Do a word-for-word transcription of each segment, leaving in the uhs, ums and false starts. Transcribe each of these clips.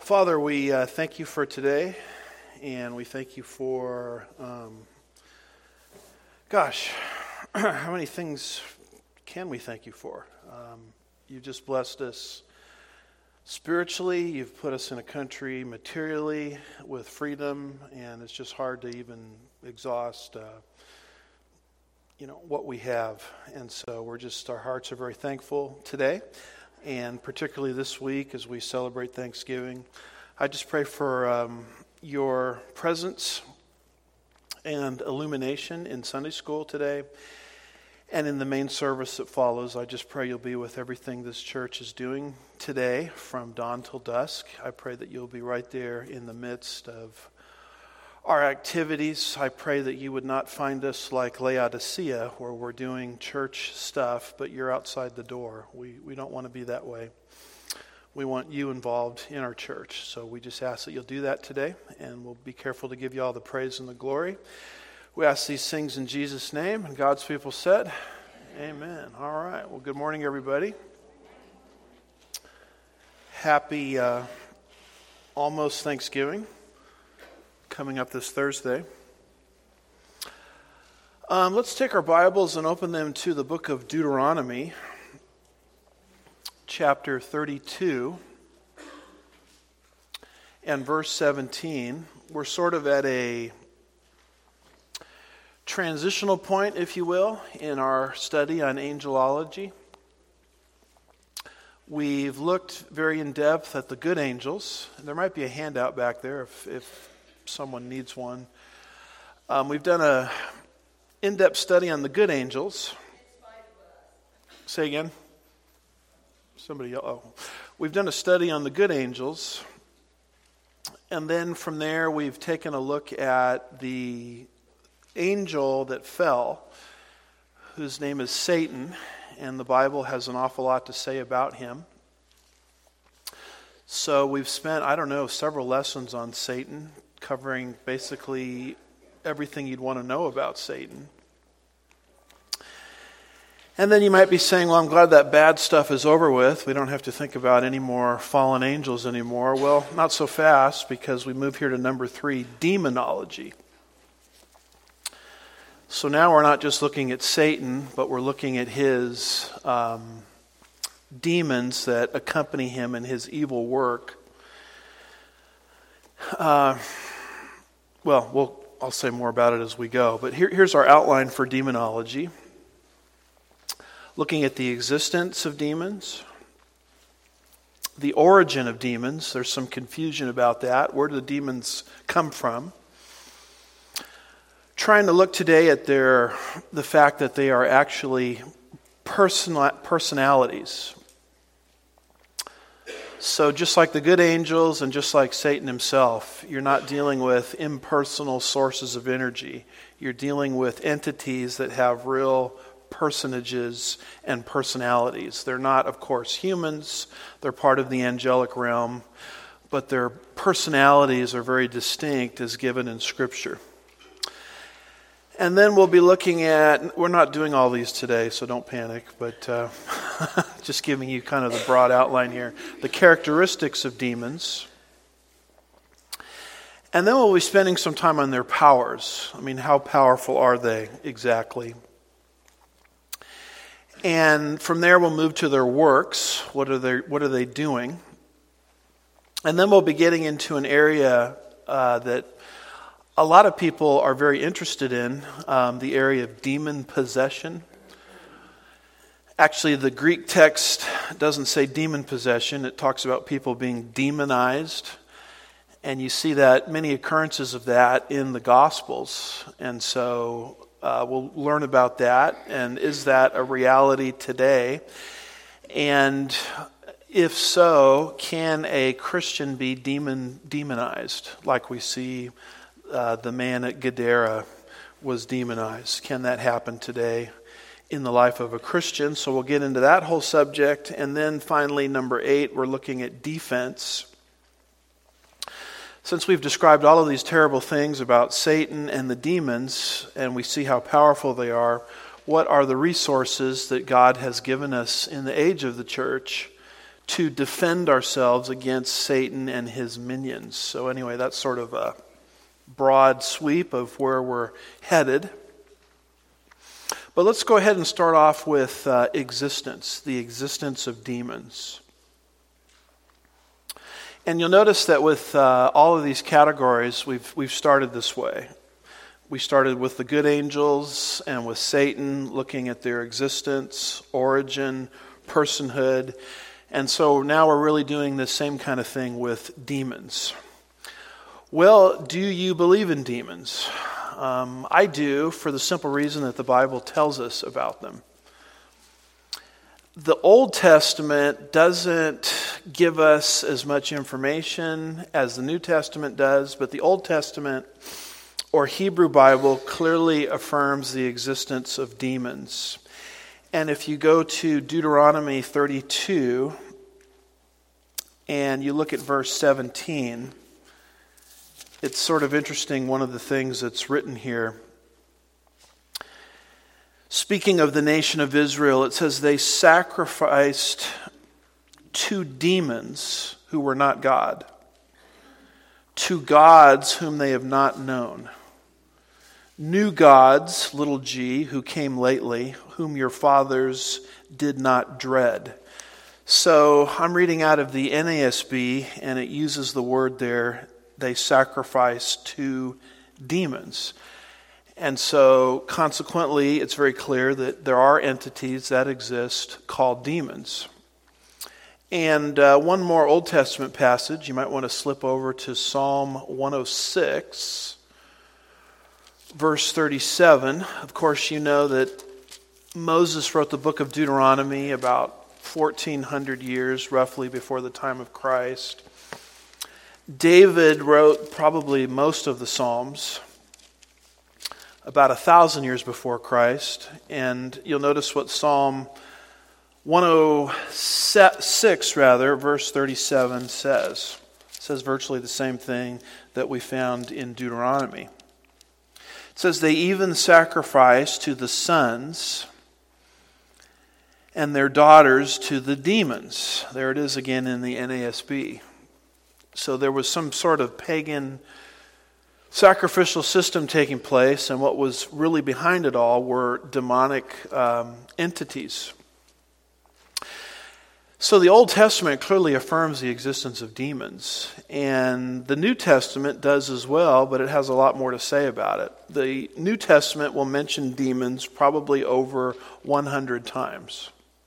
Father, we uh, thank you for today, and we thank you for, um, gosh, how many things can we thank you for? Um, you've just blessed us spiritually, you've put us in a country materially with freedom, and it's just hard to even exhaust, uh, you know, what we have. And so we're just, our hearts are very thankful today. And particularly this week as we celebrate Thanksgiving, I just pray for um, your presence and illumination in Sunday school today and in the main service that follows. I just pray you'll be with everything this church is doing today from dawn till dusk. I pray that you'll be right there in the midst of our activities. I pray that you would not find us like Laodicea, where we're doing church stuff, but you're outside the door. We we don't want to be that way. We want you involved in our church. So we just ask that you'll do that today, and we'll be careful to give you all the praise and the glory. We ask these things in Jesus' name, and God's people said, amen. All right. Well, good morning, everybody. Happy uh, almost Thanksgiving. Coming up this Thursday. Um, let's take our Bibles and open them to the book of Deuteronomy, chapter thirty-two, and verse seventeen. We're sort of at a transitional point, if you will, in our study on angelology. We've looked very in depth at the good angels. There might be a handout back there if, if someone needs one. Um, we've done a in-depth study on the good angels. Say again. Somebody else. Oh. We've done a study on the good angels. And then from there we've taken a look at the angel that fell, whose name is Satan. And the Bible has an awful lot to say about him. So we've spent, I don't know, several lessons on Satan, covering basically everything you'd want to know about Satan. And then you might be saying, well, I'm glad that bad stuff is over with. We don't have to think about any more fallen angels anymore. Well, not so fast, because we move here to number three, demonology. So now we're not just looking at Satan, but we're looking at his um, demons that accompany him in his evil work. Uh, well, we'll I'll say more about it as we go. But here, here's our outline for demonology. Looking at the existence of demons, the origin of demons. There's some confusion about that. Where do the demons come from? Trying to look today at their the fact that they are actually personal, personalities. So just like the good angels and just like Satan himself, you're not dealing with impersonal sources of energy. You're dealing with entities that have real personages and personalities. They're not, of course, humans. They're part of the angelic realm, but their personalities are very distinct as given in Scripture. And then we'll be looking at, we're not doing all these today, so don't panic, but uh, just giving you kind of the broad outline here. The characteristics of demons. And then we'll be spending some time on their powers. I mean, how powerful are they exactly? And from there we'll move to their works. What are they, what are they doing? And then we'll be getting into an area uh, that a lot of people are very interested in, um, the area of demon possession. Actually, the Greek text doesn't say demon possession. It talks about people being demonized. And you see that many occurrences of that in the Gospels. And so uh, we'll learn about that. And is that a reality today? And if so, can a Christian be demon demonized like we see Uh, the man at Gadara was demonized? Can that happen today in the life of a Christian? So we'll get into that whole subject. And then finally, number eight, we're looking at defense. Since we've described all of these terrible things about Satan and the demons, and we see how powerful they are, what are the resources that God has given us in the age of the church to defend ourselves against Satan and his minions. So anyway, that's sort of a broad sweep of where we're headed. But let's go ahead and start off with uh, existence, the existence of demons. And you'll notice that with uh, all of these categories, we've we've started this way. We started with the good angels and with Satan, looking at their existence, origin, personhood. And so now we're really doing the same kind of thing with demons. Well, do you believe in demons? Um, I do, for the simple reason that the Bible tells us about them. The Old Testament doesn't give us as much information as the New Testament does, but the Old Testament or Hebrew Bible clearly affirms the existence of demons. And if you go to Deuteronomy thirty-two and you look at verse seventeen, it's sort of interesting, one of the things that's written here. Speaking of the nation of Israel, it says they sacrificed to demons who were not God, to gods whom they have not known, new gods, little g, who came lately, whom your fathers did not dread. So I'm reading out of the N A S B, and it uses the word there, they sacrifice to demons. And so consequently, it's very clear that there are entities that exist called demons. And uh, one more Old Testament passage, you might want to slip over to Psalm one oh six, verse thirty-seven. Of course, you know that Moses wrote the book of Deuteronomy about fourteen hundred years roughly before the time of Christ. David wrote probably most of the Psalms about a thousand years before Christ. And you'll notice what Psalm one oh six, rather, verse thirty-seven says. It says virtually the same thing that we found in Deuteronomy. It says, they even sacrifice to the sons and their daughters to the demons. There it is again in the N A S B. So there was some sort of pagan sacrificial system taking place, and what was really behind it all were demonic um, entities. So the Old Testament clearly affirms the existence of demons, and the New Testament does as well, but it has a lot more to say about it. The New Testament will mention demons probably over one hundred times.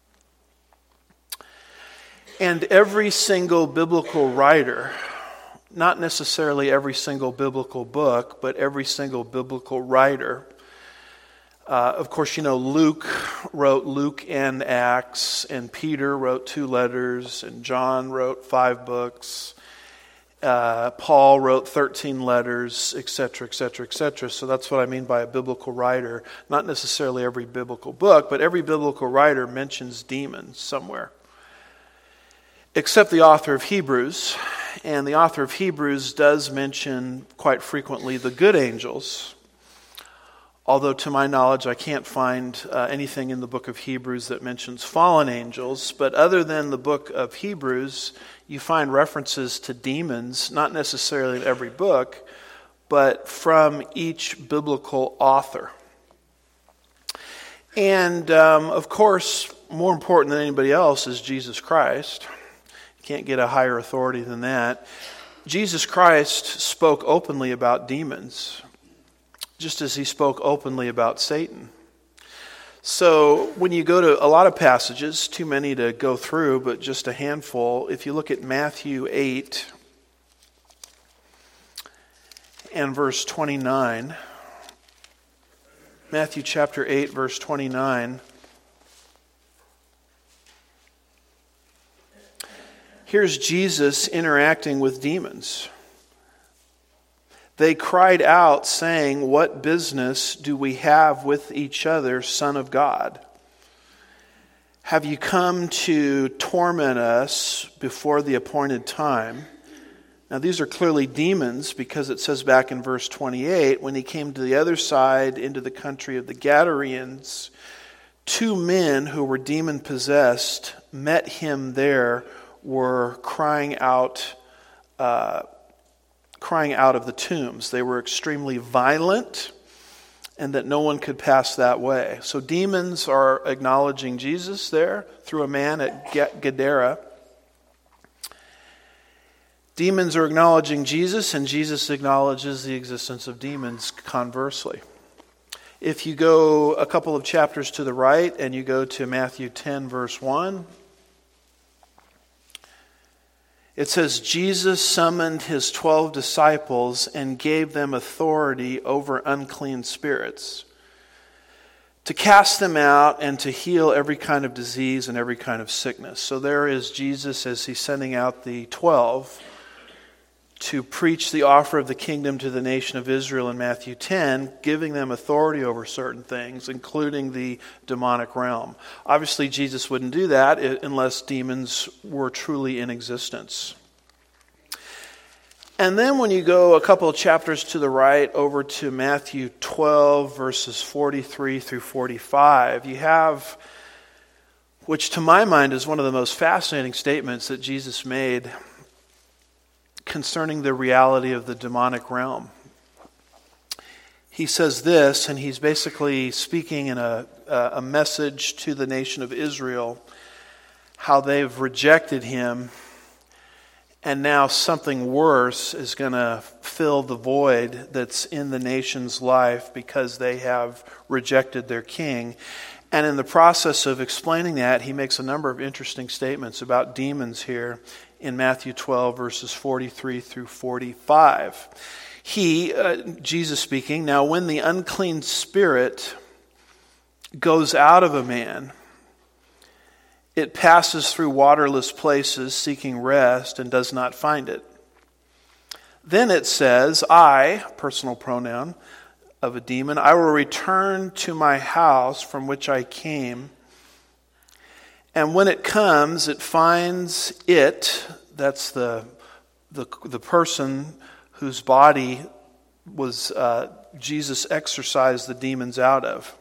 And every single biblical writer, not necessarily every single biblical book, but every single biblical writer. Uh, of course, you know, Luke wrote Luke and Acts, and Peter wrote two letters, and John wrote five books. Uh, Paul wrote thirteen letters, et cetera, et cetera, et cetera. So that's what I mean by a biblical writer. Not necessarily every biblical book, but every biblical writer mentions demons somewhere. Except the author of Hebrews. And the author of Hebrews does mention quite frequently the good angels. Although to my knowledge I can't find uh, anything in the book of Hebrews that mentions fallen angels. But other than the book of Hebrews, you find references to demons, not necessarily in every book, but from each biblical author. And um, of course, more important than anybody else is Jesus Christ. Can't get a higher authority than that. Jesus Christ spoke openly about demons, just as he spoke openly about Satan. So when you go to a lot of passages, too many to go through, but just a handful, if you look at Matthew eight and verse twenty-nine, Matthew chapter eight, verse twenty-nine, here's Jesus interacting with demons. They cried out, saying, "What business do we have with each other, Son of God? Have you come to torment us before the appointed time?" Now these are clearly demons, because it says back in verse twenty-eight, when he came to the other side into the country of the Gadarenes, two men who were demon-possessed met him there were crying out, uh, crying out of the tombs. They were extremely violent, and that no one could pass that way. So demons are acknowledging Jesus there through a man at Gadara. Demons are acknowledging Jesus, and Jesus acknowledges the existence of demons conversely. If you go a couple of chapters to the right and you go to Matthew ten, verse one, it says, Jesus summoned his twelve disciples and gave them authority over unclean spirits, to cast them out and to heal every kind of disease and every kind of sickness. So there is Jesus as he's sending out the twelve to preach the offer of the kingdom to the nation of Israel in Matthew ten, giving them authority over certain things, including the demonic realm. Obviously, Jesus wouldn't do that unless demons were truly in existence. And then when you go a couple of chapters to the right over to Matthew twelve, verses forty-three through forty-five, you have, which to my mind is one of the most fascinating statements that Jesus made concerning the reality of the demonic realm. He says this, and he's basically speaking in a, a message to the nation of Israel, how they've rejected him, and now something worse is going to fill the void that's in the nation's life because they have rejected their king. And in the process of explaining that, he makes a number of interesting statements about demons here in Matthew twelve, verses forty-three through forty-five. He, uh, Jesus speaking, now when the unclean spirit goes out of a man, it passes through waterless places seeking rest and does not find it. Then it says, I, personal pronoun of a demon, I will return to my house from which I came. And when it comes, it finds it, that's the the, the person whose body was uh, Jesus exorcised the demons out of.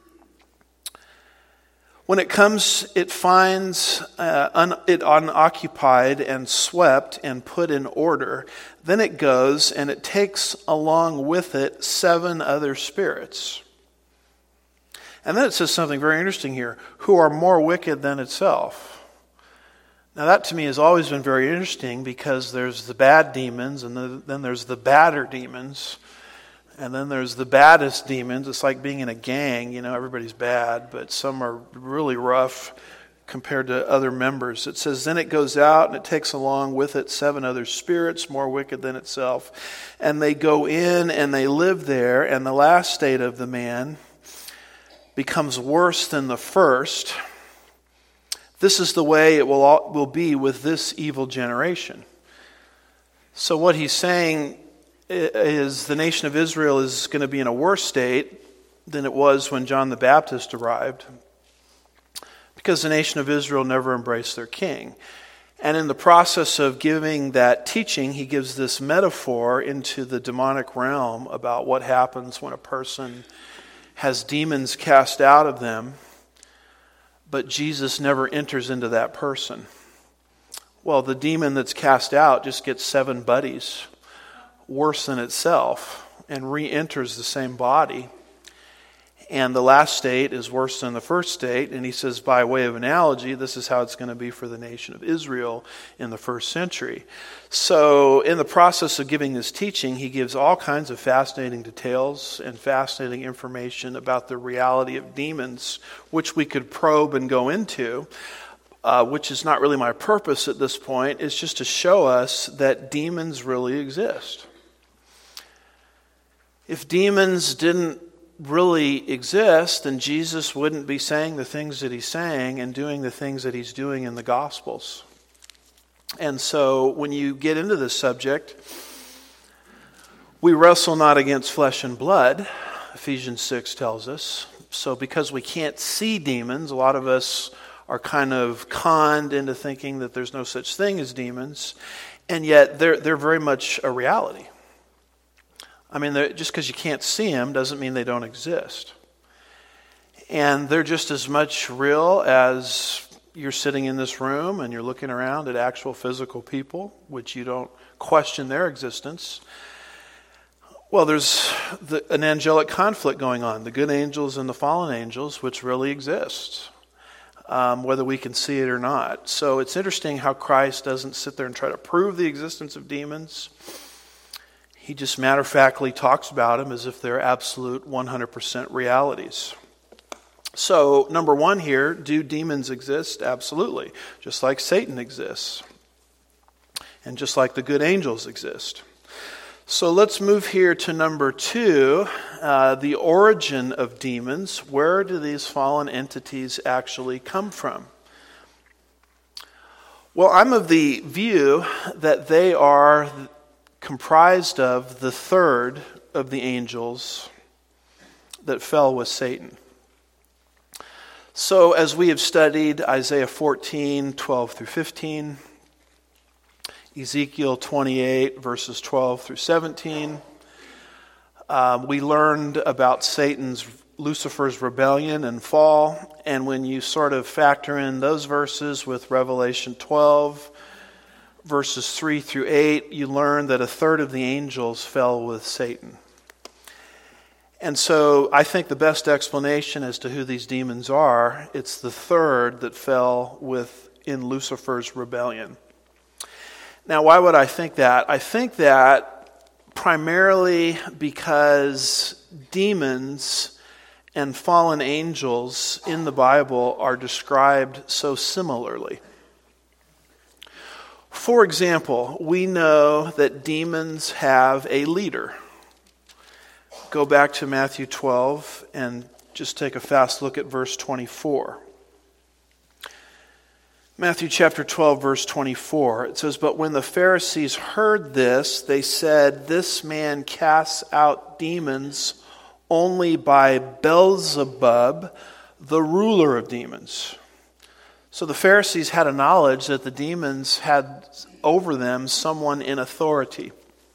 When it comes, it finds uh, un, it unoccupied and swept and put in order. Then it goes and it takes along with it seven other spirits. And then it says something very interesting here, who are more wicked than itself. Now that to me has always been very interesting because there's the bad demons and the, then there's the badder demons. And then there's the baddest demons. It's like being in a gang, you know, everybody's bad, but some are really rough compared to other members. It says, then it goes out and it takes along with it seven other spirits more wicked than itself. And they go in and they live there, and the last state of the man becomes worse than the first. This is the way it will all, will be with this evil generation. So what he's saying is the nation of Israel is going to be in a worse state than it was when John the Baptist arrived, because the nation of Israel never embraced their king. And in the process of giving that teaching, he gives this metaphor into the demonic realm about what happens when a person has demons cast out of them, but Jesus never enters into that person. Well, the demon that's cast out just gets seven buddies worse than itself and re-enters the same body. And the last state is worse than the first state. And he says, by way of analogy, this is how it's going to be for the nation of Israel in the first century. So in the process of giving this teaching, he gives all kinds of fascinating details and fascinating information about the reality of demons, which we could probe and go into, uh, which is not really my purpose at this point. It's just to show us that demons really exist. If demons didn't really exist, then Jesus wouldn't be saying the things that he's saying and doing the things that he's doing in the Gospels. And so when you get into this subject, we wrestle not against flesh and blood, Ephesians six tells us. So because we can't see demons, a lot of us are kind of conned into thinking that there's no such thing as demons, and yet they're they're very much a reality. I mean, just because you can't see them doesn't mean they don't exist. And they're just as much real as you're sitting in this room and you're looking around at actual physical people, which you don't question their existence. Well, there's the, an angelic conflict going on, the good angels and the fallen angels, which really exists, um, whether we can see it or not. So it's interesting how Christ doesn't sit there and try to prove the existence of demons. He just matter-of-factly talks about them as if they're absolute one hundred percent realities. So, number one here, do demons exist? Absolutely. Just like Satan exists. And just like the good angels exist. So let's move here to number two, uh, the origin of demons. Where do these fallen entities actually come from? Well, I'm of the view that they are comprised of the third of the angels that fell with Satan. So as we have studied Isaiah fourteen, twelve through fifteen, Ezekiel twenty-eight, verses twelve through seventeen. Um, we learned about Satan's, Lucifer's rebellion and fall. And when you sort of factor in those verses with Revelation twelve, verses three through eight, you learn that a third of the angels fell with Satan. And so I think the best explanation as to who these demons are, it's the third that fell with in Lucifer's rebellion. Now, why would I think that? I think that primarily because demons and fallen angels in the Bible are described so similarly. For example, we know that demons have a leader. Go back to Matthew twelve and just take a fast look at verse twenty-four. Matthew chapter twelve, verse twenty-four, it says, "But when the Pharisees heard this, they said, 'This man casts out demons only by Beelzebub, the ruler of demons.'" So the Pharisees had a knowledge that the demons had over them someone in authority.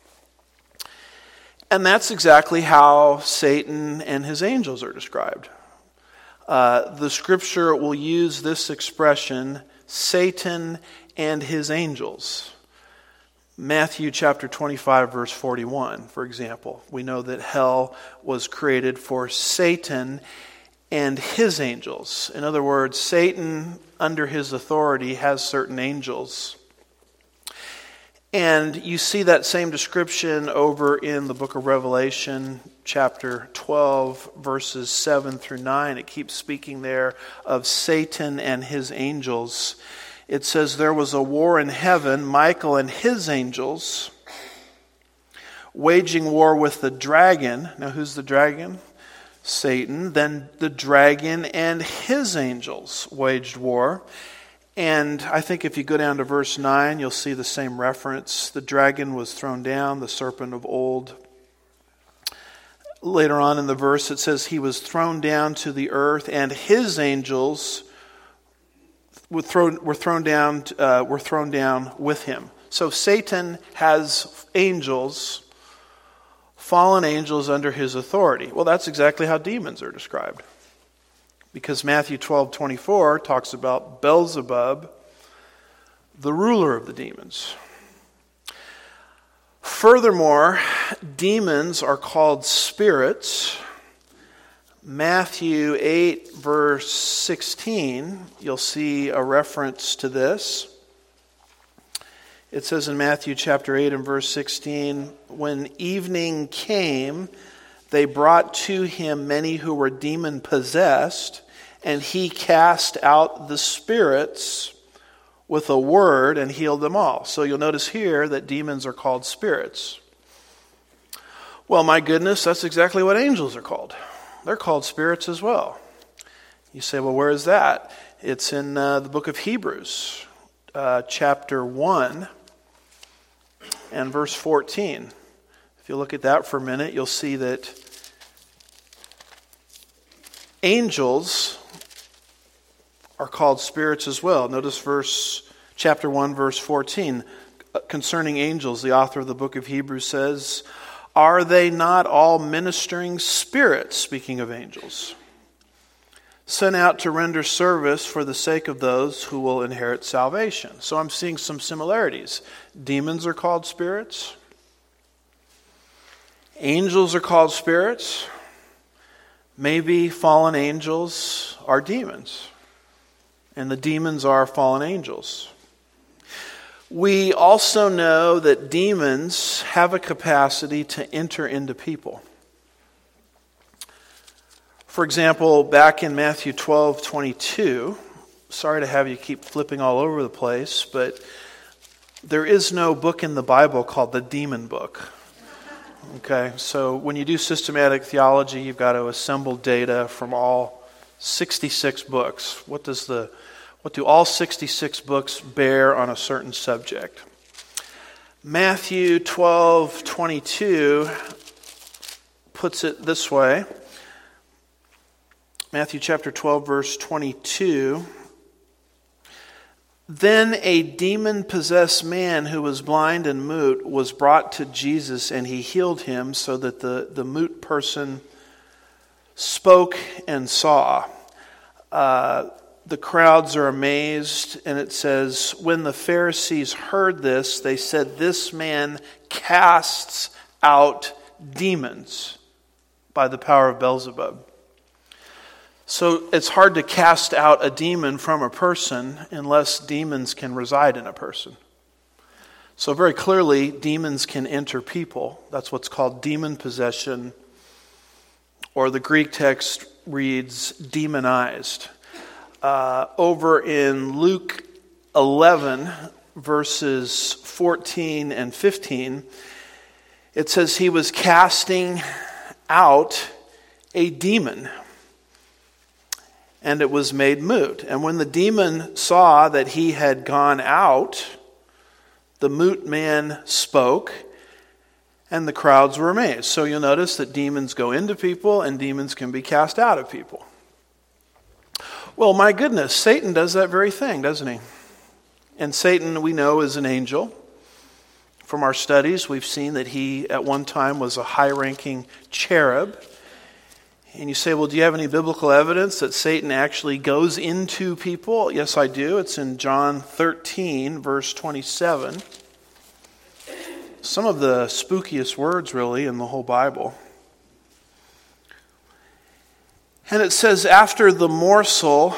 And that's exactly how Satan and his angels are described. Uh, the scripture will use this expression, Satan and his angels. Matthew chapter twenty-five, verse forty-one, for example. We know that hell was created for Satan and his angels. In other words, Satan, under his authority, has certain angels. And you see that same description over in the book of Revelation, chapter twelve, verses seven through nine. It keeps speaking there of Satan and his angels. It says, "There was a war in heaven, Michael and his angels, waging war with the dragon." Now, who's the dragon? Satan. "Then the dragon and his angels waged war." And I think if you go down to verse nine, you'll see the same reference. The dragon was thrown down, the serpent of old. Later on in the verse, it says he was thrown down to the earth, and his angels were thrown, were thrown down, uh, were thrown down with him. So Satan has angels, fallen angels under his authority. Well, that's exactly how demons are described. Because Matthew twelve twenty-four talks about Beelzebub, the ruler of the demons. Furthermore, demons are called spirits. Matthew eight, verse sixteen, you'll see a reference to this. It says in Matthew chapter eight and verse sixteen, "When evening came, they brought to him many who were demon-possessed, and he cast out the spirits with a word and healed them all." So you'll notice here that demons are called spirits. Well, my goodness, that's exactly what angels are called. They're called spirits as well. You say, well, where is that? It's in uh, the book of Hebrews, uh, chapter one and verse fourteen. If you look at that for a minute, you'll see that angels are called spirits as well. Notice verse chapter one, verse fourteen. Concerning angels, the author of the book of Hebrews says, "Are they not all ministering spirits?" Speaking of angels. sent out to render service for the sake of those who will inherit salvation. So I'm seeing some similarities. Demons are called spirits. Angels are called spirits. Maybe fallen angels are demons. And the demons are fallen angels. We also know that demons have a capacity to enter into people. For example, back in Matthew twelve twenty-two, sorry to have you keep flipping all over the place, but there is no book in the Bible called the demon book. Okay, so when you do systematic theology, you've got to assemble data from all sixty-six books. What does the what do all sixty-six books bear on a certain subject? Matthew twelve twenty-two puts it this way. Matthew chapter twelve, verse twenty-two. Then a demon-possessed man who was blind and mute was brought to Jesus, and he healed him so that the, the mute person spoke and saw. Uh, the crowds are amazed, and it says, when the Pharisees heard this, they said, this man casts out demons by the power of Beelzebub. So it's hard to cast out a demon from a person unless demons can reside in a person. So very clearly, demons can enter people. That's what's called demon possession, or the Greek text reads demonized. Uh, over in Luke eleven, verses fourteen and fifteen, it says he was casting out a demon, and it was made mute. And when the demon saw that he had gone out, the mute man spoke, and the crowds were amazed. So you'll notice that demons go into people, and demons can be cast out of people. Well, my goodness, Satan does that very thing, doesn't he? And Satan, we know, is an angel. From our studies, we've seen that he, at one time, was a high-ranking cherub. And you say, well, do you have any biblical evidence that Satan actually goes into people? Yes, I do. It's in John thirteen, verse twenty-seven. Some of the spookiest words, really, in the whole Bible. And it says, after the morsel,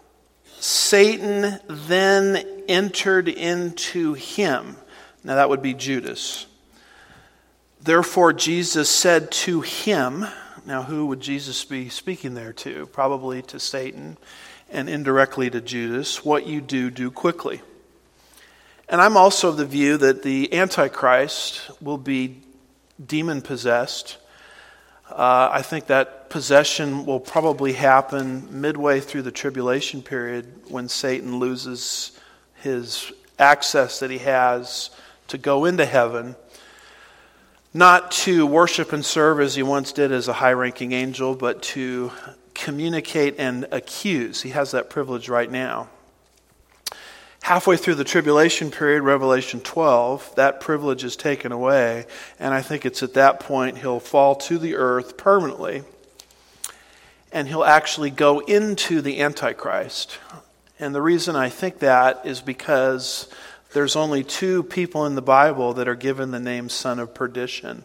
Satan then entered into him. Now that would be Judas. Therefore Jesus said to him, now who would Jesus be speaking there to? Probably to Satan and indirectly to Judas. What you do, do quickly. And I'm also of the view that the Antichrist will be demon-possessed. Uh, I think that possession will probably happen midway through the tribulation period when Satan loses his access that he has to go into heaven, not to worship and serve as he once did as a high-ranking angel, but to communicate and accuse. He has that privilege right now. Halfway through the tribulation period, Revelation twelve, that privilege is taken away, and I think it's at that point he'll fall to the earth permanently, and he'll actually go into the Antichrist. And the reason I think that is because there's only two people in the Bible that are given the name son of perdition,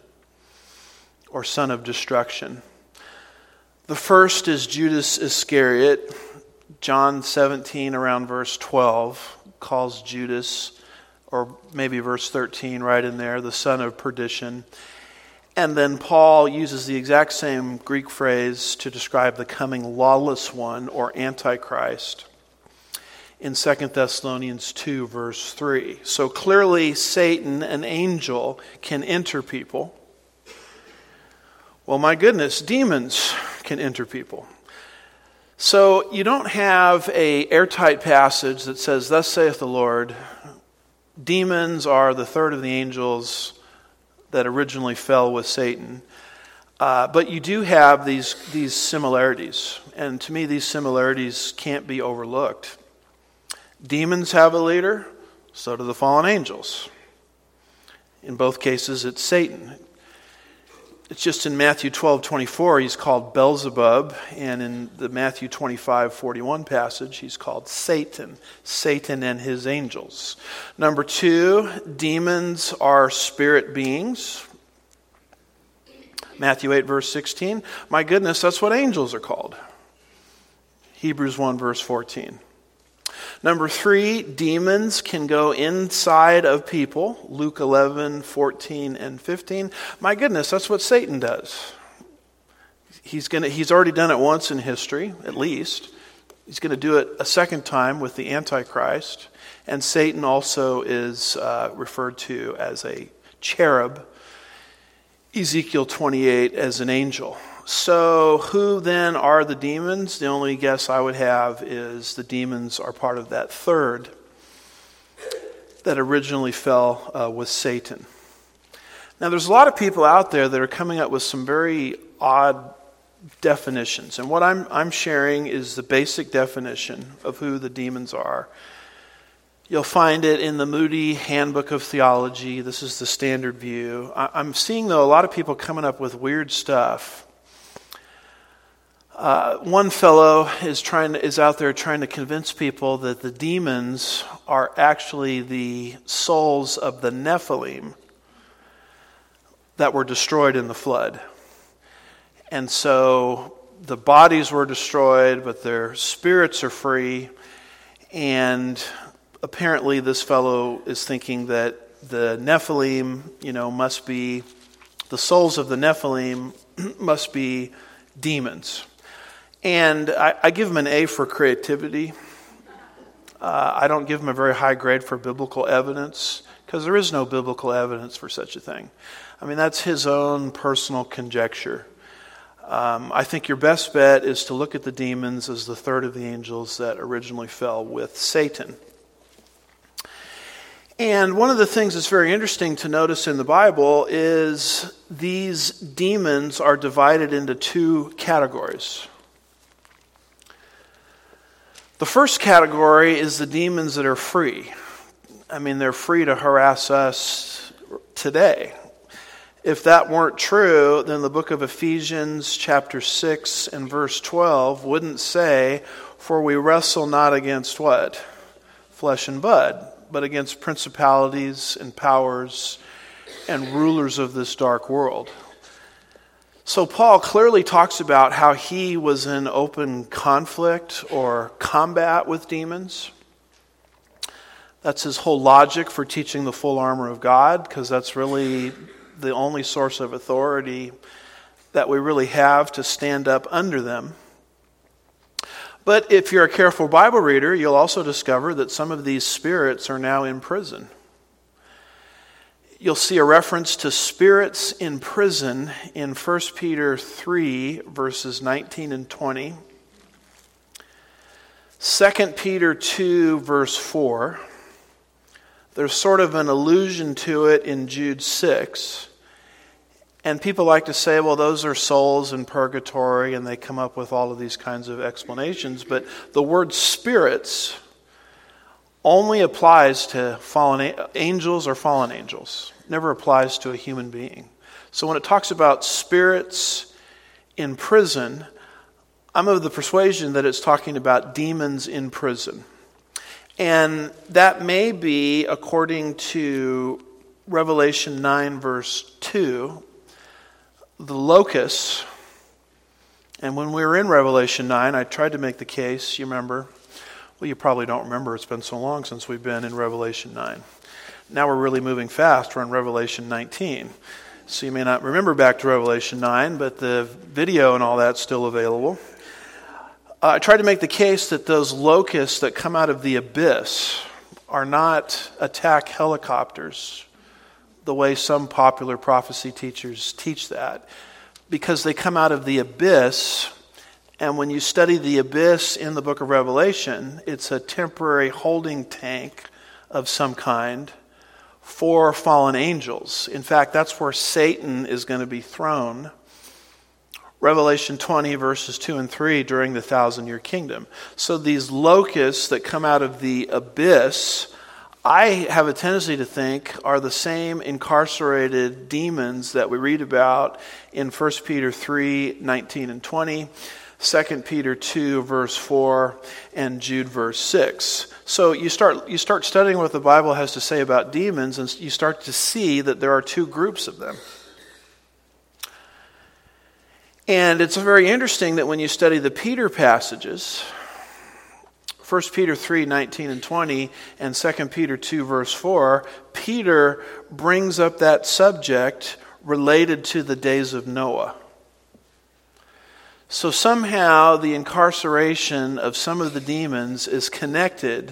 or son of destruction. The first is Judas Iscariot. John seventeen, around verse twelve, calls Judas, or maybe verse thirteen right in there, the son of perdition. And then Paul uses the exact same Greek phrase to describe the coming lawless one, or Antichrist, in Second Thessalonians two, verse three. So clearly Satan, an angel, can enter people. Well, my goodness, demons can enter people. So you don't have a airtight passage that says, thus saith the Lord, demons are the third of the angels that originally fell with Satan. Uh, but you do have these, these similarities. And to me, these similarities can't be overlooked. Demons have a leader, so do the fallen angels. In both cases, it's Satan. It's just in Matthew twelve twenty-four, he's called Beelzebub, and in the Matthew twenty-five forty-one passage, he's called Satan, Satan and his angels. Number two, demons are spirit beings. Matthew eight verse sixteen, my goodness, that's what angels are called. Hebrews one verse fourteen. Number three, demons can go inside of people. Luke eleven, fourteen, and fifteen. My goodness, that's what Satan does. He's gonna, he's already done it once in history, at least. He's going to do it a second time with the Antichrist. And Satan also is uh, referred to as a cherub. Ezekiel twenty-eight as an angel. So who then are the demons? The only guess I would have is the demons are part of that third that originally fell uh, with Satan. Now there's a lot of people out there that are coming up with some very odd definitions. And what I'm, I'm sharing is the basic definition of who the demons are. You'll find it in the Moody Handbook of Theology. This is the standard view. I, I'm seeing, though, a lot of people coming up with weird stuff. Uh, one fellow is trying to, is out there trying to convince people that the demons are actually the souls of the Nephilim that were destroyed in the flood. And so the bodies were destroyed, but their spirits are free. And apparently this fellow is thinking that the Nephilim, you know, must be, the souls of the Nephilim must be demons. And I, I give him an A for creativity. Uh, I don't give him a very high grade for biblical evidence, because there is no biblical evidence for such a thing. I mean, that's his own personal conjecture. Um, I think your best bet is to look at the demons as the third of the angels that originally fell with Satan. And one of the things that's very interesting to notice in the Bible is these demons are divided into two categories. The first category is the demons that are free. I mean, they're free to harass us today. If that weren't true, then the book of Ephesians chapter six and verse twelve wouldn't say, for we wrestle not against what? Flesh and blood, but against principalities and powers and rulers of this dark world. So Paul clearly talks about how he was in open conflict or combat with demons. That's his whole logic for teaching the full armor of God, because that's really the only source of authority that we really have to stand up under them. But if you're a careful Bible reader, you'll also discover that some of these spirits are now in prison. You'll see a reference to spirits in prison in First Peter three, verses nineteen and twenty. Second Peter two, verse four. There's sort of an allusion to it in Jude six. And people like to say, well, those are souls in purgatory, and they come up with all of these kinds of explanations. But the word spirits only applies to fallen angels or fallen angels. Never applies to a human being. So when it talks about spirits in prison, I'm of the persuasion that it's talking about demons in prison. And that may be, according to Revelation nine, verse two, the locusts. And when we were in Revelation nine, I tried to make the case, you remember? Well, you probably don't remember. It's been so long since we've been in Revelation nine. Now we're really moving fast. We're in Revelation nineteen. So you may not remember back to Revelation nine, but the video and all that's still available. Uh, I tried to make the case that those locusts that come out of the abyss are not attack helicopters, the way some popular prophecy teachers teach that, because they come out of the abyss. And when you study the abyss in the book of Revelation, it's a temporary holding tank of some kind for fallen angels. In fact, that's where Satan is going to be thrown. Revelation twenty, verses two and three, during the thousand-year kingdom. So these locusts that come out of the abyss, I have a tendency to think are the same incarcerated demons that we read about in First Peter three, nineteen and twenty, Second Peter two, verse four, and Jude, verse six. So you start you start studying what the Bible has to say about demons, and you start to see that there are two groups of them. And it's very interesting that when you study the Peter passages, First Peter three, nineteen and twenty, and Second Peter two, verse four, Peter brings up that subject related to the days of Noah. So somehow the incarceration of some of the demons is connected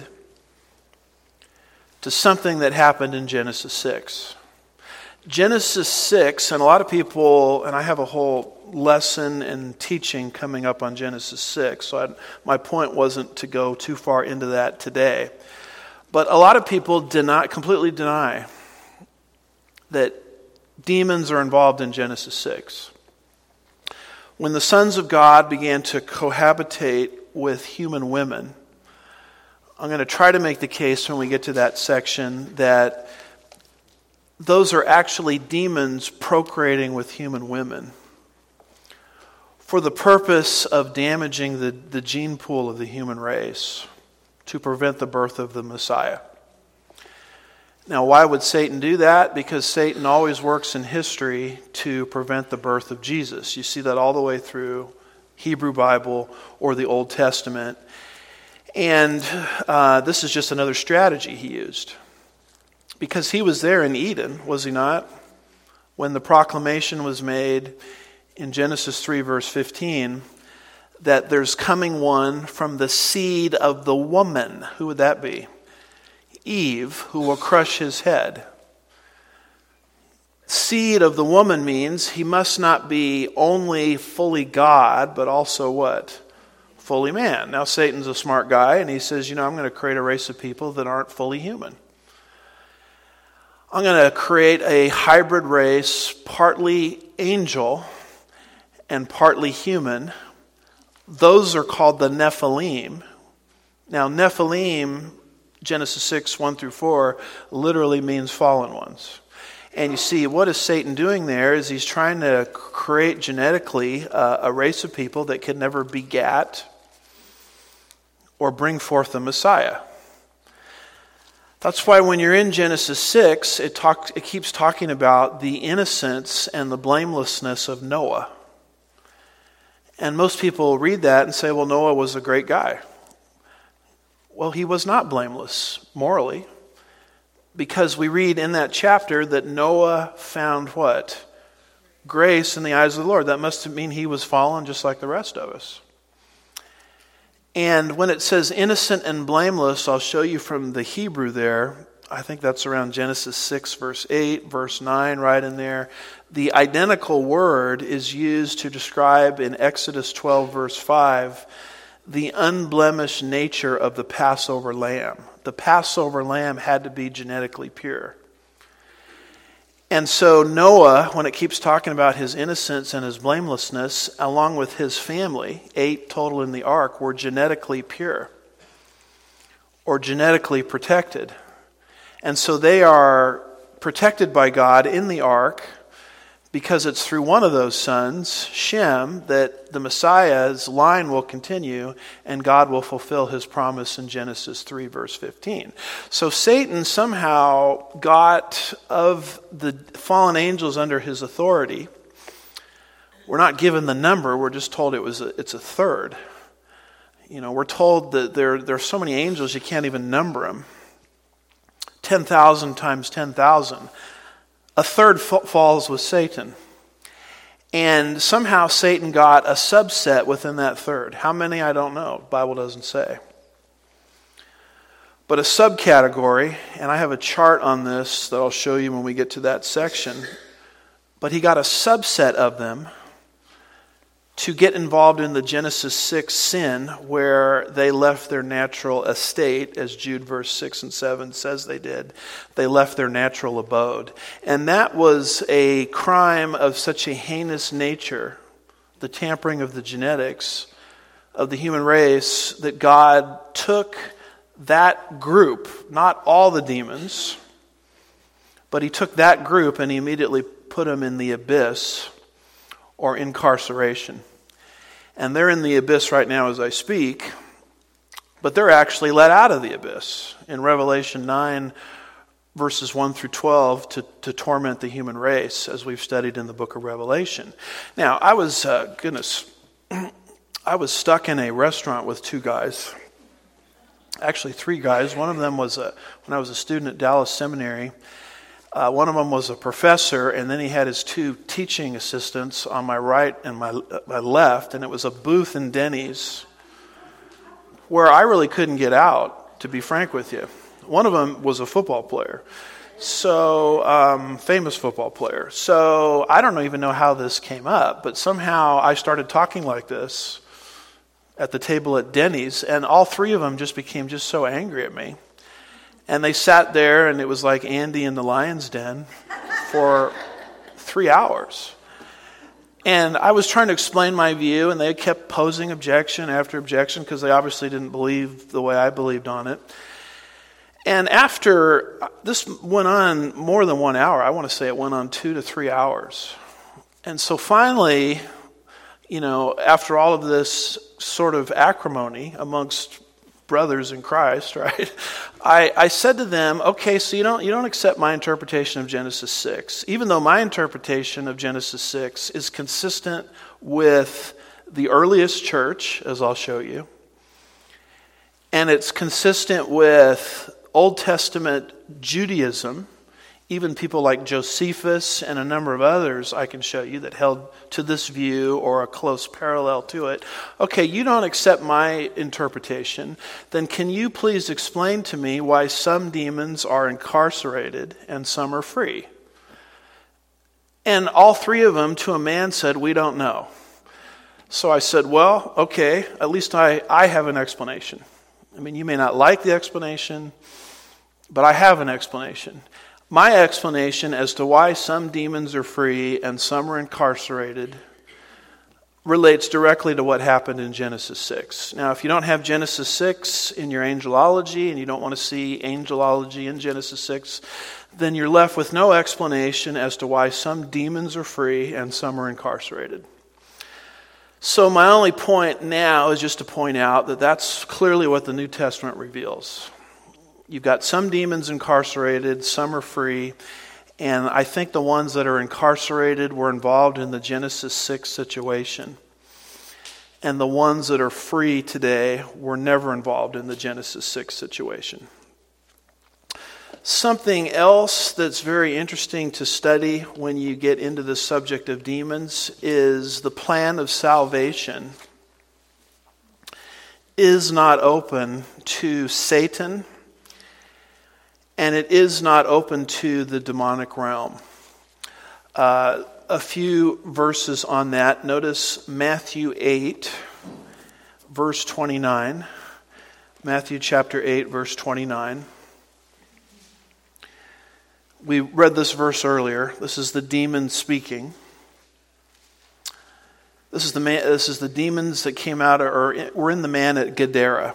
to something that happened in Genesis six. Genesis six, and a lot of people, and I have a whole lesson and teaching coming up on Genesis six, so I, my point wasn't to go too far into that today. But a lot of people deny, completely deny that demons are involved in Genesis six. When the sons of God began to cohabitate with human women, I'm going to try to make the case when we get to that section that those are actually demons procreating with human women for the purpose of damaging the, the gene pool of the human race to prevent the birth of the Messiah. Now, why would Satan do that? Because Satan always works in history to prevent the birth of Jesus. You see that all the way through Hebrew Bible or the Old Testament. And uh, this is just another strategy he used. Because he was there in Eden, was he not? When the proclamation was made in Genesis three, verse fifteen, that there's coming one from the seed of the woman. Who would that be? Eve, who will crush his head. Seed of the woman means he must not be only fully God, but also what? Fully man. Now Satan's a smart guy, and he says, you know, I'm going to create a race of people that aren't fully human. I'm going to create a hybrid race, partly angel and partly human. Those are called the Nephilim. Now, Nephilim, Genesis six, one through four, literally means fallen ones. And you see, what is Satan doing there is he's trying to create genetically uh, a race of people that could never begat or bring forth the Messiah. That's why when you're in Genesis six, it talks, it keeps talking about the innocence and the blamelessness of Noah. And most people read that and say, well, Noah was a great guy. Well, he was not blameless morally, because we read in that chapter that Noah found what? Grace in the eyes of the Lord. That must mean he was fallen just like the rest of us. And when it says innocent and blameless, I'll show you from the Hebrew there. I think that's around Genesis six, verse eight, verse nine, right in there. The identical word is used to describe in Exodus twelve, verse five, the unblemished nature of the Passover lamb. The Passover lamb had to be genetically pure. And so Noah, when it keeps talking about his innocence and his blamelessness, along with his family, eight total in the ark, were genetically pure or genetically protected. And so they are protected by God in the ark, because it's through one of those sons, Shem, that the Messiah's line will continue and God will fulfill his promise in Genesis three, verse fifteen. So Satan somehow got of the fallen angels under his authority. We're not given the number, we're just told it was a, it's a third. You know, we're told that there, there are so many angels you can't even number them. ten thousand times ten thousand. A third falls with Satan. And somehow Satan got a subset within that third. How many, I don't know. The Bible doesn't say. But a subcategory, and I have a chart on this that I'll show you when we get to that section. But he got a subset of them to get involved in the Genesis six sin, where they left their natural estate, as Jude verse six and seven says they did. They left their natural abode. And that was a crime of such a heinous nature, the tampering of the genetics of the human race, that God took that group, not all the demons, but he took that group and he immediately put them in the abyss or incarceration. And they're in the abyss right now as I speak, but they're actually let out of the abyss. In Revelation nine, verses one through twelve, to, to torment the human race, as we've studied in the book of Revelation. Now, I was, uh, goodness, I was stuck in a restaurant with two guys. Actually, three guys. One of them was, a, when I was a student at Dallas Seminary, uh, one of them was a professor, and then he had his two teaching assistants on my right and my, my left, and it was a booth in Denny's where I really couldn't get out, to be frank with you. One of them was a football player, so um, famous football player. So I don't even know how this came up, but somehow I started talking like this at the table at Denny's, and all three of them just became just so angry at me. And they sat there, and it was like Andy in the Lion's Den for three hours. And I was trying to explain my view, and they kept posing objection after objection because they obviously didn't believe the way I believed on it. And after, this went on more than one hour. I want to say it went on two to three hours. And so finally, you know, after all of this sort of acrimony amongst brothers in Christ, right, I, I said to them, okay, so you don't you don't accept my interpretation of Genesis six, even though my interpretation of Genesis six is consistent with the earliest church, as I'll show you, and it's consistent with Old Testament Judaism, even people like Josephus and a number of others I can show you that held to this view or a close parallel to it. Okay, you don't accept my interpretation, then can you please explain to me why some demons are incarcerated and some are free? And all three of them to a man said, we don't know. So I said, well, okay, at least I, I have an explanation. I mean, you may not like the explanation, but I have an explanation. My explanation as to why some demons are free and some are incarcerated relates directly to what happened in Genesis six. Now, if you don't have Genesis six in your angelology and you don't want to see angelology in Genesis six, then you're left with no explanation as to why some demons are free and some are incarcerated. So my only point now is just to point out that that's clearly what the New Testament reveals. You've got some demons incarcerated, some are free, and I think the ones that are incarcerated were involved in the Genesis six situation. And the ones that are free today were never involved in the Genesis six situation. Something else that's very interesting to study when you get into the subject of demons is the plan of salvation is not open to Satan, and it is not open to the demonic realm. Uh, a few verses on that. Notice Matthew eight, verse twenty-nine. Matthew chapter eight, verse twenty-nine. We read this verse earlier. This is the demon speaking. This is the man, this is the demons that came out or were in the man at Gadara.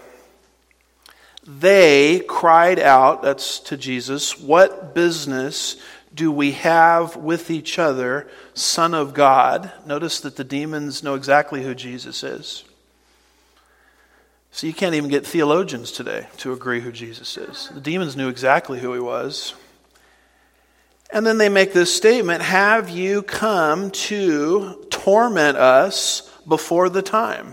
They cried out, that's to Jesus, "What business do we have with each other, Son of God?" Notice that the demons know exactly who Jesus is. So you can't even get theologians today to agree who Jesus is. The demons knew exactly who he was. And then they make this statement, "Have you come to torment us before the time?"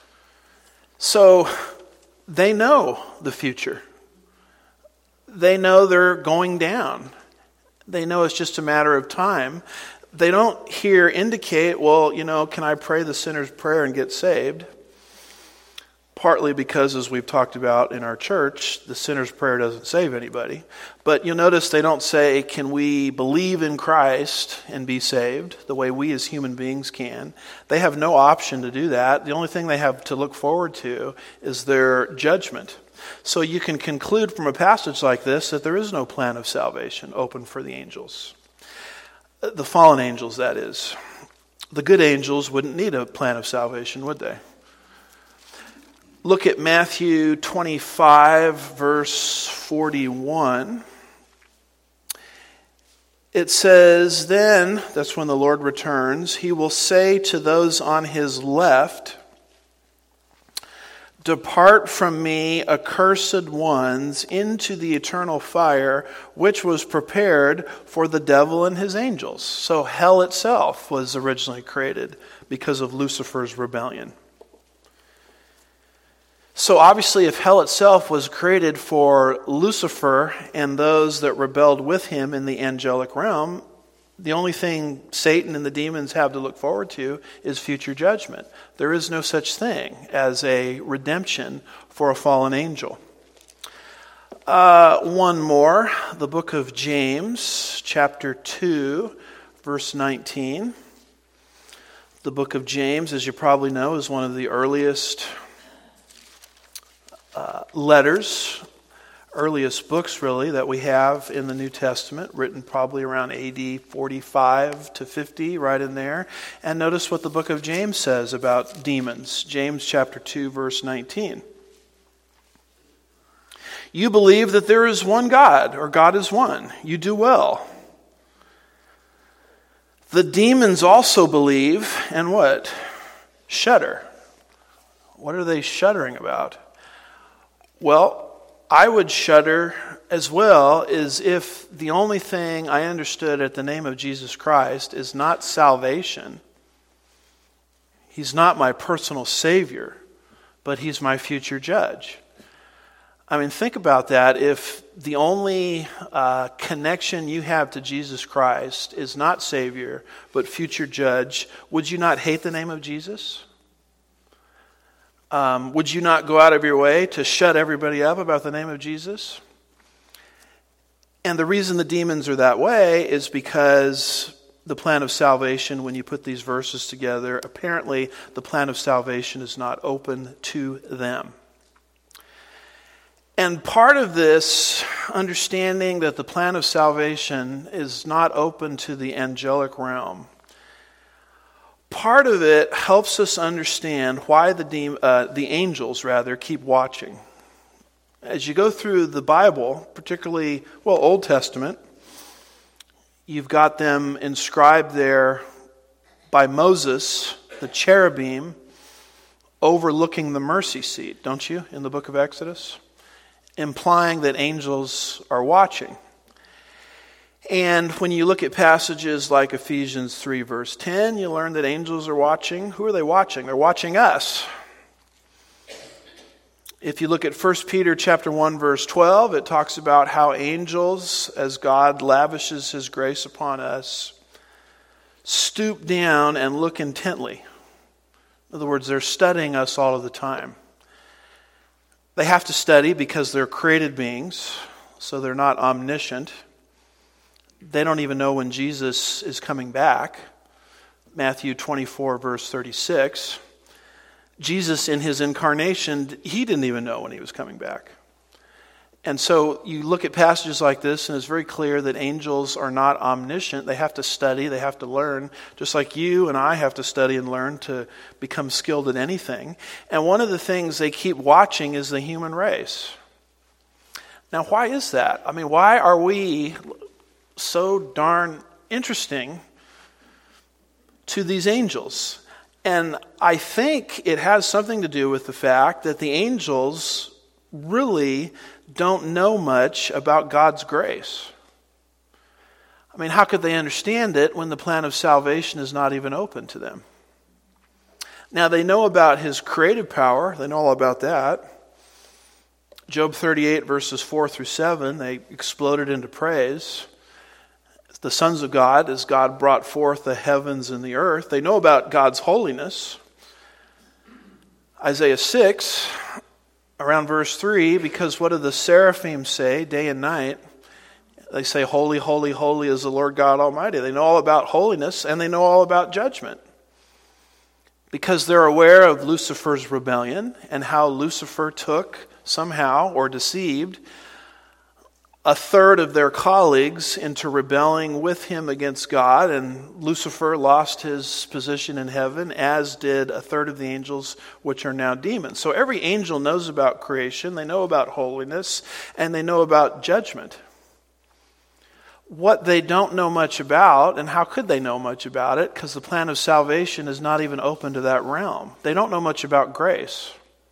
So they know the future. They know they're going down. They know it's just a matter of time. They don't here indicate, well, you know, can I pray the sinner's prayer and get saved? Partly because, as we've talked about in our church, the sinner's prayer doesn't save anybody. But you'll notice they don't say, can we believe in Christ and be saved, the way we as human beings can. They have no option to do that. The only thing they have to look forward to is their judgment. So you can conclude from a passage like this that there is no plan of salvation open for the angels. The fallen angels, that is. The good angels wouldn't need a plan of salvation, would they? look at Matthew twenty-five, verse forty-one. It says, "Then," that's when the Lord returns, "he will say to those on his left, 'Depart from me, accursed ones, into the eternal fire, which was prepared for the devil and his angels.'" So hell itself was originally created because of Lucifer's rebellion. So obviously, if hell itself was created for Lucifer and those that rebelled with him in the angelic realm, the only thing Satan and the demons have to look forward to is future judgment. There is no such thing as a redemption for a fallen angel. Uh, one more, the book of James, chapter two, verse nineteen. The book of James, as you probably know, is one of the earliest uh, letters earliest books, really, that we have in the New Testament, written probably around A D forty-five to fifty, right in there. And notice what the book of James says about demons. James chapter two, verse nineteen. "You believe that there is one God, or God is one. You do well. The demons also believe," and what? Shudder. What are they shuddering about? Well, I would shudder as well as if the only thing I understood at the name of Jesus Christ is not salvation. He's not my personal Savior, but He's my future judge. I mean, think about that. If the only uh, connection you have to Jesus Christ is not Savior, but future judge, would you not hate the name of Jesus? Um, would you not go out of your way to shut everybody up about the name of Jesus? And the reason the demons are that way is because the plan of salvation, when you put these verses together, apparently the plan of salvation is not open to them. And part of this understanding that the plan of salvation is not open to the angelic realm, part of it helps us understand why the de- uh, the angels, rather, keep watching. As you go through the Bible, particularly, well, Old Testament, you've got them inscribed there by Moses, the cherubim, overlooking the mercy seat, don't you, in the book of Exodus? Implying that angels are watching. And when you look at passages like Ephesians three, verse ten, you learn that angels are watching. Who are they watching? They're watching us. If you look at First Peter chapter one, verse twelve, it talks about how angels, as God lavishes His grace upon us, stoop down and look intently. In other words, they're studying us all of the time. They have to study because they're created beings, so they're not omniscient. They don't even know when Jesus is coming back. Matthew twenty-four, verse thirty-six. Jesus, in His incarnation, He didn't even know when He was coming back. And so you look at passages like this, and it's very clear that angels are not omniscient. They have to study, they have to learn, just like you and I have to study and learn to become skilled at anything. And one of the things they keep watching is the human race. Now, why is that? I mean, why are we so darn interesting to these angels? And I think it has something to do with the fact that the angels really don't know much about God's grace. I mean, how could they understand it when the plan of salvation is not even open to them? Now, they know about His creative power. They know all about that. Job thirty-eight, verses four through seven, they exploded into praise. The sons of God, as God brought forth the heavens and the earth. They know about God's holiness. Isaiah six, around verse three, because what do the seraphim say day and night? They say, "Holy, holy, holy is the Lord God Almighty." They know all about holiness and they know all about judgment. Because they're aware of Lucifer's rebellion and how Lucifer took, somehow, or deceived, a third of their colleagues into rebelling with him against God, and Lucifer lost his position in heaven, as did a third of the angels, which are now demons. So every angel knows about creation, they know about holiness, and they know about judgment. What they don't know much about, and how could they know much about it? Because the plan of salvation is not even open to that realm. They don't know much about grace.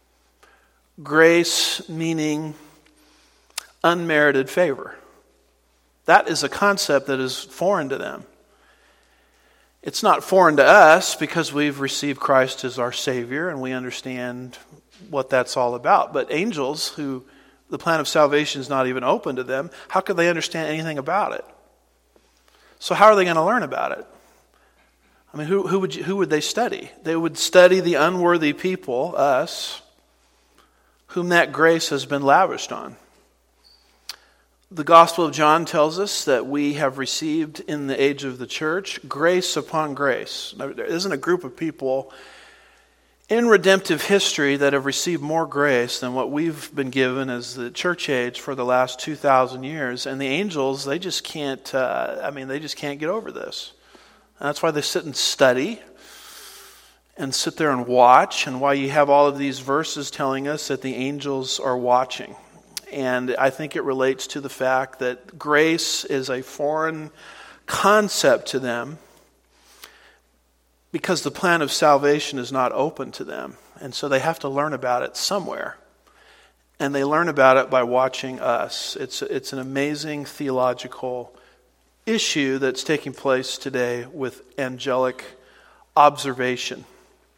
Grace meaning unmerited favor. That is a concept that is foreign to them. It's not foreign to us because we've received Christ as our Savior and we understand what that's all about. But angels, who the plan of salvation is not even open to them, how could they understand anything about it? So how are they going to learn about it? I mean, who, who would you, who would they study? They would study the unworthy people, us, whom that grace has been lavished on. The Gospel of John tells us that we have received in the age of the church grace upon grace. Now, there isn't a group of people in redemptive history that have received more grace than what we've been given as the church age for the last two thousand years. And the angels, they just can't, uh, I mean, they just can't get over this. And that's why they sit and study and sit there and watch, and why you have all of these verses telling us that the angels are watching. And I think it relates to the fact that grace is a foreign concept to them because the plan of salvation is not open to them. And so they have to learn about it somewhere. And they learn about it by watching us. It's, it's an amazing theological issue that's taking place today with angelic observation.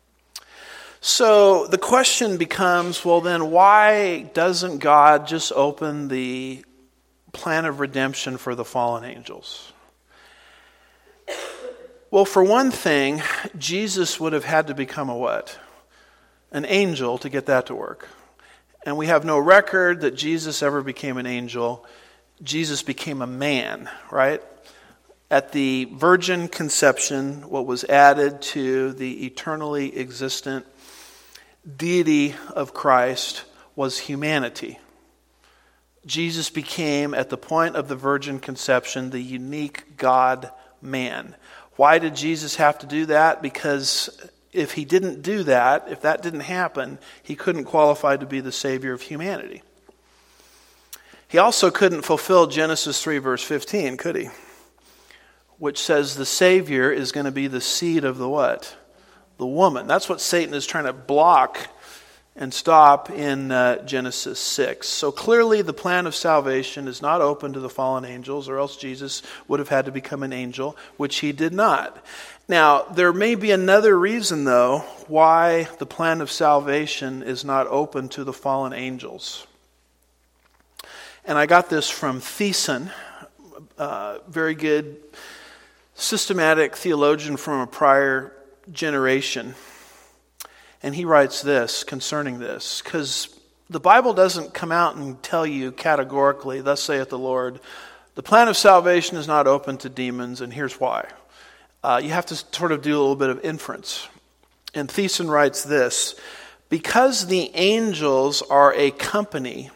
So the question becomes, well then, why doesn't God just open the plan of redemption for the fallen angels? Well, for one thing, Jesus would have had to become a what? An angel to get that to work. And we have no record that Jesus ever became an angel. Jesus became a man, right? At the virgin conception, what was added to the eternally existent deity of Christ was humanity. Jesus became, at the point of the virgin conception, the unique God-man. Why did Jesus have to do that? Because if he didn't do that, if that didn't happen, he couldn't qualify to be the Savior of humanity. He also couldn't fulfill Genesis three verse fifteen, could he? Which says the Savior is going to be the seed of the what? The woman. That's what Satan is trying to block and stop in uh, Genesis six. So clearly the plan of salvation is not open to the fallen angels, or else Jesus would have had to become an angel, which he did not. Now, there may be another reason, though, why the plan of salvation is not open to the fallen angels. And I got this from Thiessen, uh, very good systematic theologian from a prior generation. And he writes this concerning this, because the Bible doesn't come out and tell you categorically, thus saith the Lord, the plan of salvation is not open to demons, and here's why. Uh, you have to sort of do a little bit of inference. And Thiessen writes this, because the angels are a company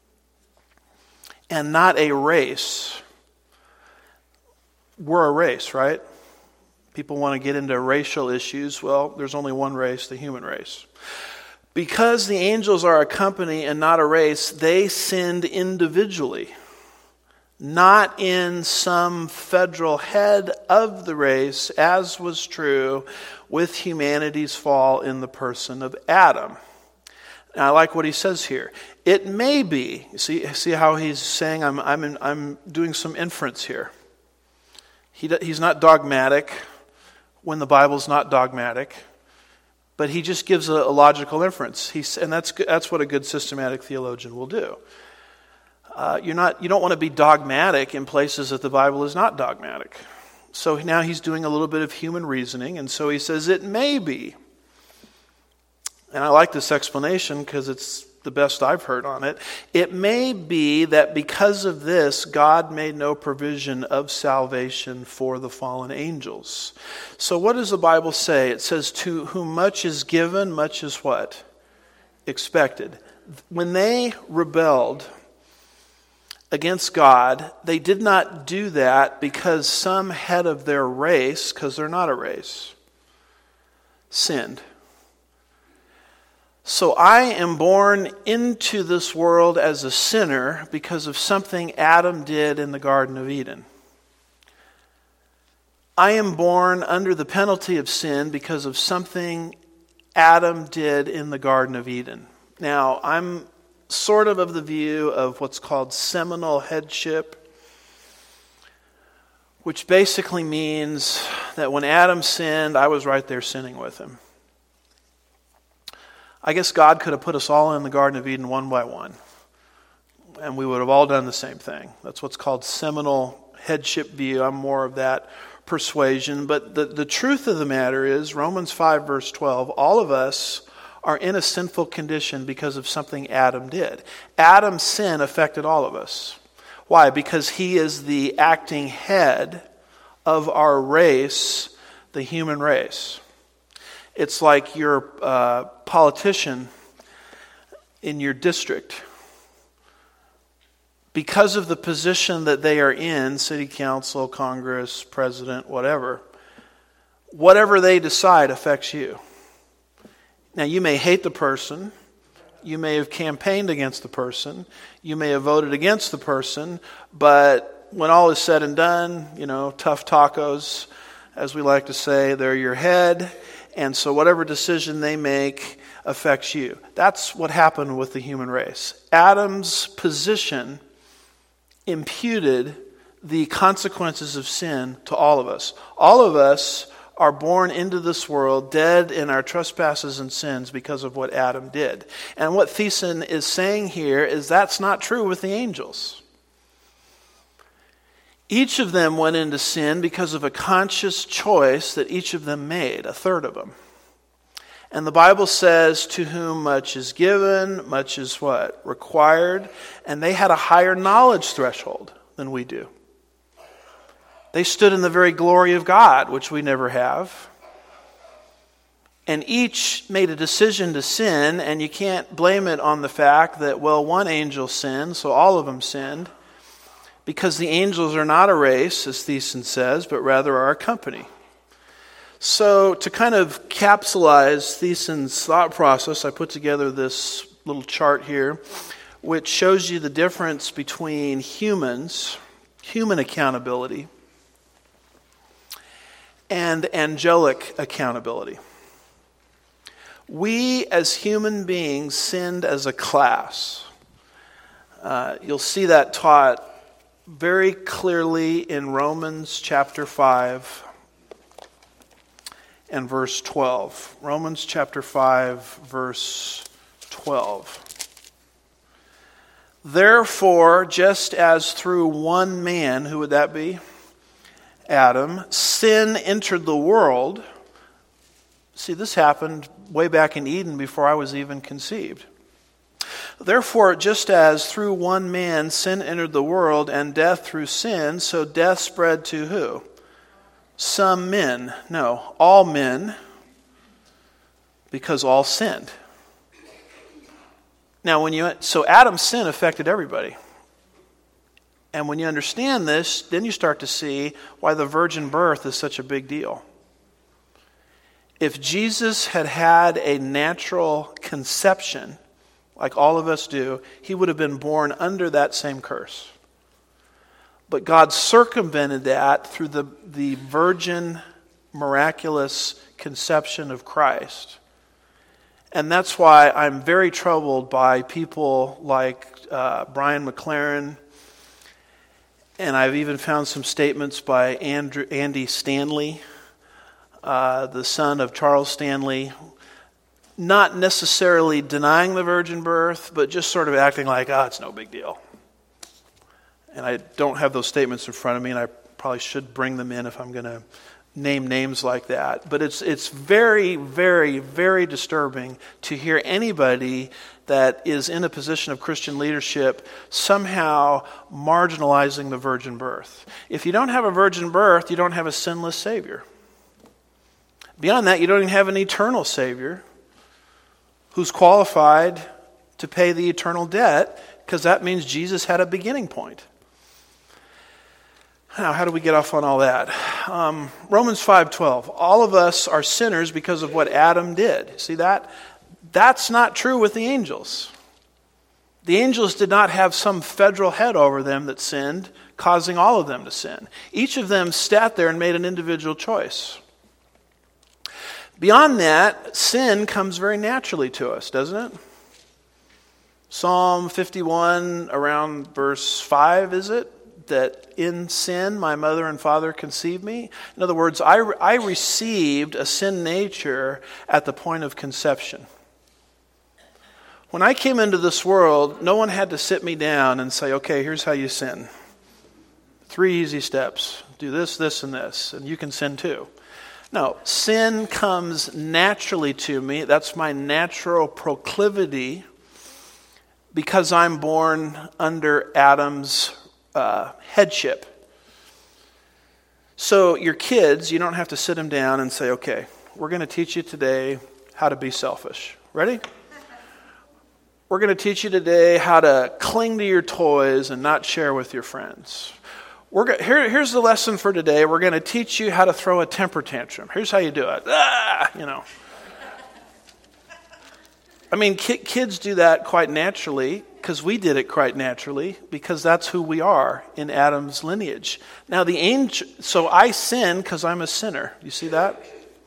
and not a race. We're a race, right? People want to get into racial issues. Well, there's only one race, the human race. Because the angels are a company and not a race, they sinned individually, not in some federal head of the race, as was true with humanity's fall in the person of Adam. Now, I like what he says here. It may be, see, see how he's saying I'm, I'm, in, I'm doing some inference here. He, he's not dogmatic when the Bible's not dogmatic, but he just gives a, a logical inference. He's, and that's that's what a good systematic theologian will do. Uh, you're not you don't want to be dogmatic in places that the Bible is not dogmatic. So now he's doing a little bit of human reasoning, and so he says it may be. And I like this explanation because it's the best I've heard on it. It may be that because of this, God made no provision of salvation for the fallen angels. So what does the Bible say? It says, to whom much is given, much is what? Expected. When they rebelled against God, they did not do that because some head of their race, because they're not a race, sinned. So I am born into this world as a sinner because of something Adam did in the Garden of Eden. I am born under the penalty of sin because of something Adam did in the Garden of Eden. Now, I'm sort of of the view of what's called seminal headship, which basically means that when Adam sinned, I was right there sinning with him. I guess God could have put us all in the Garden of Eden one by one, and we would have all done the same thing. That's what's called seminal headship view. I'm more of that persuasion. But the, the truth of the matter is, Romans five verse twelve, all of us are in a sinful condition because of something Adam did. Adam's sin affected all of us. Why? Because he is the acting head of our race, the human race. It's like your uh, politician in your district. Because of the position that they are in, city council, Congress, president, whatever, whatever they decide affects you. Now, you may hate the person, you may have campaigned against the person, you may have voted against the person, but when all is said and done, you know, tough tacos, as we like to say, they're your head, and so whatever decision they make affects you. That's what happened with the human race. Adam's position imputed the consequences of sin to all of us. All of us are born into this world dead in our trespasses and sins because of what Adam did. And what Thiessen is saying here is that's not true with the angels. Each of them went into sin because of a conscious choice that each of them made, a third of them. And the Bible says, to whom much is given, much is what? Required. And they had a higher knowledge threshold than we do. They stood in the very glory of God, which we never have. And each made a decision to sin, and you can't blame it on the fact that, well, one angel sinned, so all of them sinned. Because the angels are not a race, as Thiessen says, but rather are a company. So to kind of capsulize Thiessen's thought process, I put together this little chart here, which shows you the difference between humans, human accountability, and angelic accountability. We as human beings sinned as a class. Uh, you'll see that taught very clearly in Romans chapter five and verse twelve. Romans chapter five, verse twelve. Therefore, just as through one man, who would that be? Adam, sin entered the world. See, this happened way back in Eden before I was even conceived. Therefore, just as through one man sin entered the world, and death through sin, so death spread to who? Some men. No, all men, because all sinned. Now, when you so Adam's sin affected everybody. And when you understand this, then you start to see why the virgin birth is such a big deal. If Jesus had had a natural conception, like all of us do, he would have been born under that same curse. But God circumvented that through the, the virgin, miraculous conception of Christ. And that's why I'm very troubled by people like uh, Brian McLaren, and I've even found some statements by Andrew, Andy Stanley, uh, the son of Charles Stanley, not necessarily denying the virgin birth, but just sort of acting like, oh, it's no big deal. And I don't have those statements in front of me, and I probably should bring them in if I'm going to name names like that. But it's it's very, very, very disturbing to hear anybody that is in a position of Christian leadership somehow marginalizing the virgin birth. If you don't have a virgin birth, you don't have a sinless Savior. Beyond that, you don't even have an eternal Savior who's qualified to pay the eternal debt because that means Jesus had a beginning point. Now, how do we get off on all that? Um, Romans five twelve. All of us are sinners because of what Adam did. See that? That's not true with the angels. The angels did not have some federal head over them that sinned, causing all of them to sin. Each of them sat there and made an individual choice. Beyond that, sin comes very naturally to us, doesn't it? Psalm fifty-one, around verse five, is it? That in sin my mother and father conceived me. In other words, I, I received a sin nature at the point of conception. When I came into this world, no one had to sit me down and say, okay, here's how you sin. Three easy steps. Do this, this, and this, and you can sin too. No, sin comes naturally to me. That's my natural proclivity because I'm born under Adam's Uh, headship. So your kids, you don't have to sit them down and say, okay, we're going to teach you today how to be selfish. Ready? We're going to teach you today how to cling to your toys and not share with your friends. We're go- here, here's the lesson for today. We're going to teach you how to throw a temper tantrum. Here's how you do it. Ah, you know. I mean, ki- kids do that quite naturally. Because we did it quite naturally, because that's who we are in Adam's lineage. Now the angel, so I sin because I'm a sinner. You see that?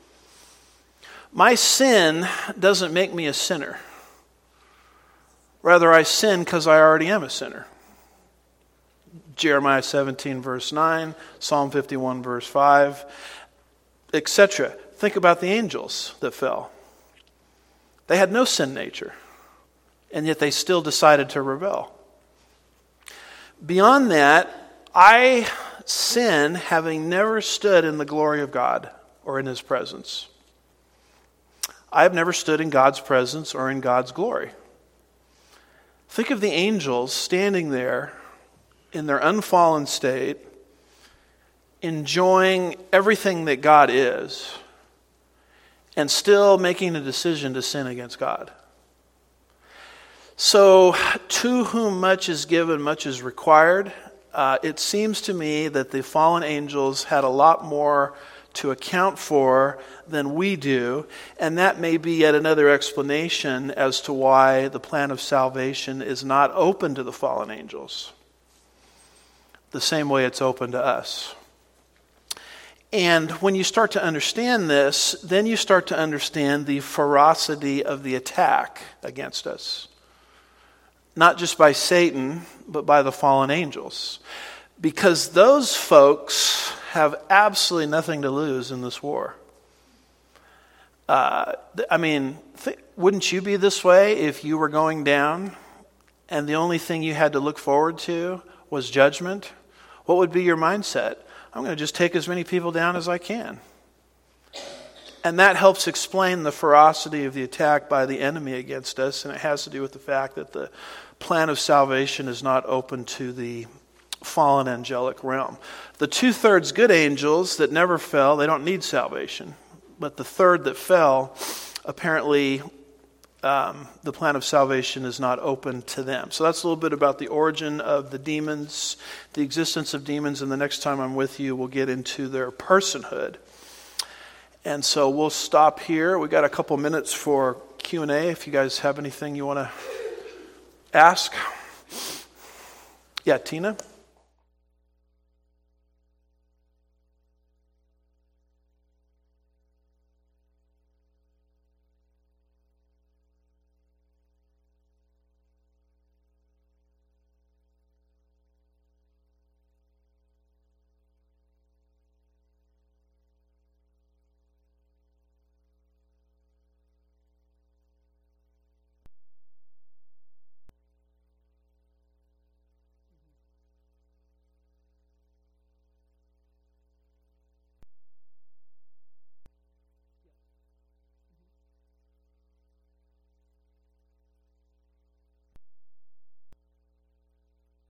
My sin doesn't make me a sinner. Rather, I sin because I already am a sinner. Jeremiah seventeen verse nine, Psalm fifty-one verse five, et cetera. Think about the angels that fell. They had no sin nature. And yet they still decided to rebel. Beyond that, I sin having never stood in the glory of God or in His presence. I have never stood in God's presence or in God's glory. Think of the angels standing there in their unfallen state, enjoying everything that God is, and still making a decision to sin against God. So, to whom much is given, much is required. Uh, it seems to me that the fallen angels had a lot more to account for than we do, and that may be yet another explanation as to why the plan of salvation is not open to the fallen angels, the same way it's open to us. And when you start to understand this, then you start to understand the ferocity of the attack against us. Not just by Satan, but by the fallen angels. Because those folks have absolutely nothing to lose in this war. Uh, I mean, th- wouldn't you be this way if you were going down and the only thing you had to look forward to was judgment? What would be your mindset? I'm going to just take as many people down as I can. And that helps explain the ferocity of the attack by the enemy against us, and it has to do with the fact that the plan of salvation is not open to the fallen angelic realm. The two-thirds good angels that never fell, they don't need salvation. But the third that fell, apparently um, the plan of salvation is not open to them. So that's a little bit about the origin of the demons, the existence of demons, and the next time I'm with you, we'll get into their personhood. And so we'll stop here. We've got a couple minutes for Q and A if you guys have anything you want to ask. Yeah, Tina?